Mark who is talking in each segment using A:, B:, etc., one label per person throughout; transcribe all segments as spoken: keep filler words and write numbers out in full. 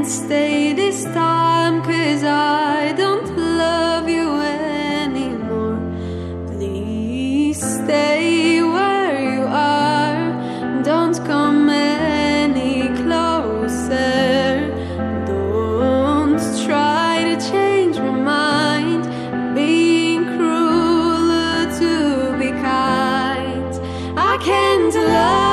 A: stay this time, 'cause I don't love you anymore. Please stay where you are, don't come any closer. Don't try to change my mind, being cruel to be kind. I can't love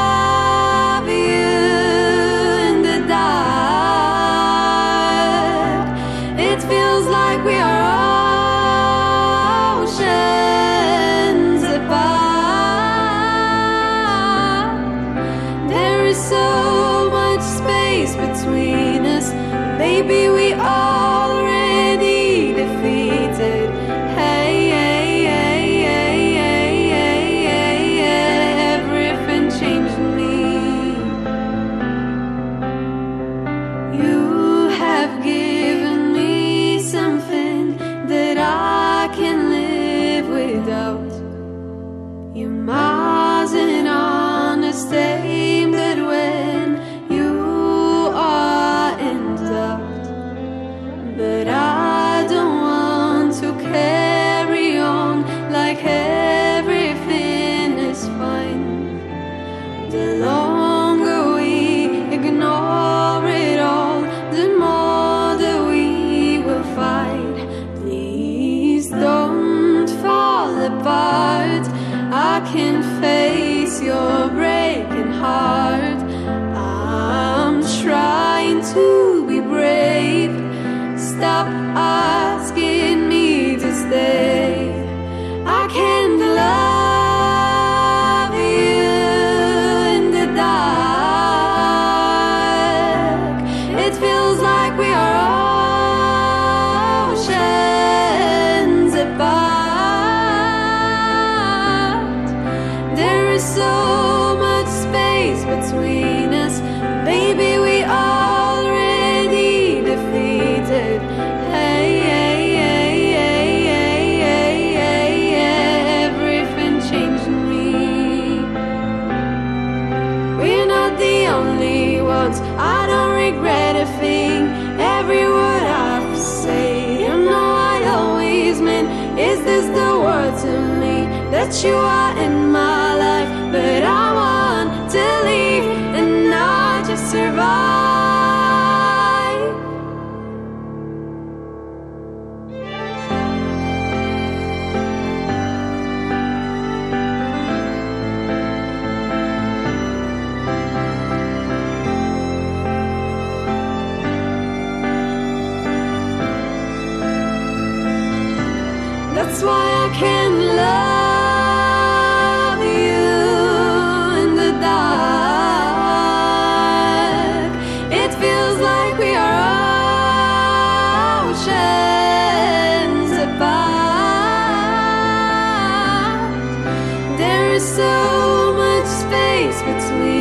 A: between us. Maybe we already defeated. Hey, hey, hey, hey, hey, hey, hey, hey. Everything changed me. You have given me something that I can live without. You mustn't understand that when but I don't want to carry on like everything is fine. The longer we ignore it all, the more that we will fight. Please don't fall apart. I can face your breaking heart. I'm trying to be brave. Stop asking me to stay. I can't love you in the dark. It feels like we are oceans apart. There is so much space between us. Baby, we already defeated. Hey, hey, hey, hey, hey, hey, hey, hey. Everything changed me. We're not the only ones. I don't regret a thing. Every word I have to say, you know I always meant. Is this the word to me that you are in my life? But I want to leave and not just survive. That's why I can't love you in the dark. It feels like we are oceans apart. There is so much space between